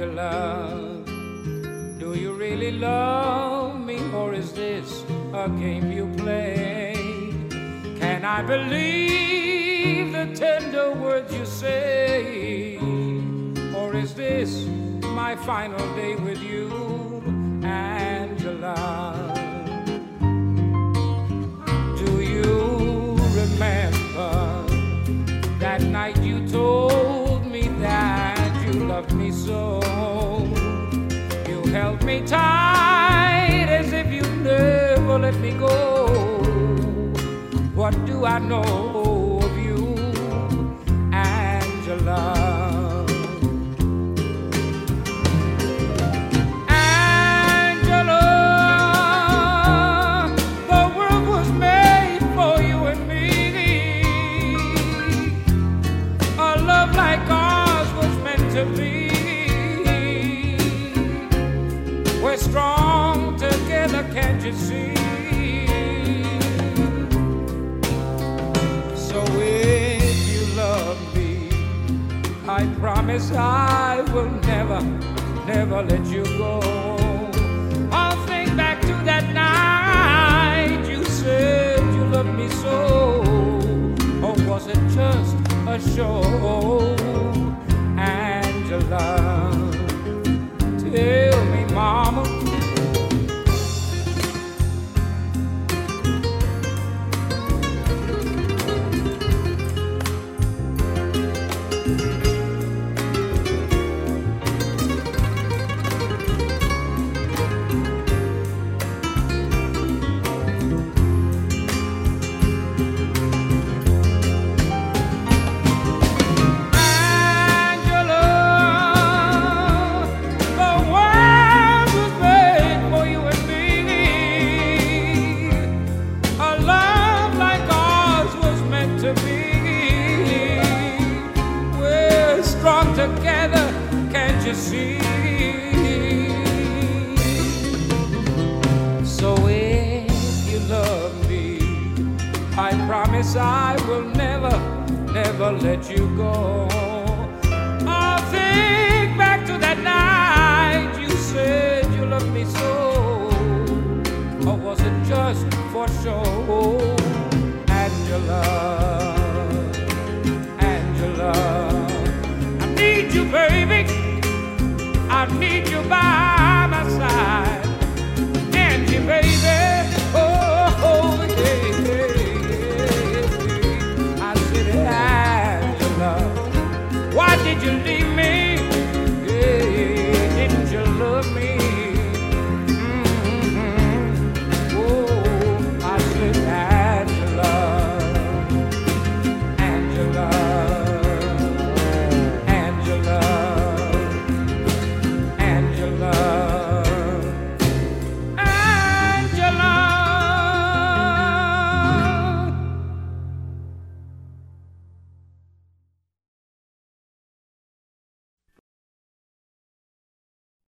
Angela, do you really love me, or is this a game you play? Can I believe the tender words you say, or is this my final day with you, Angela? Do you remember that night you told me that you loved me so? You held me tight as if you never let me go. What do I know of you, Angela? We're strong together, can't you see? So if you love me, I promise I will never, never let you go. I'll think back to that night you said you loved me so. Or was it just a show, Angela? Tell me, mama. Together, can't you see? So if you love me, I promise I will never, never let you go. I'll think back to that night you said you loved me so. Or was it just for show, Angela? You, baby, I need you by my side. Angie, baby, oh, yeah, yeah. I said, Angela, why did you leave me?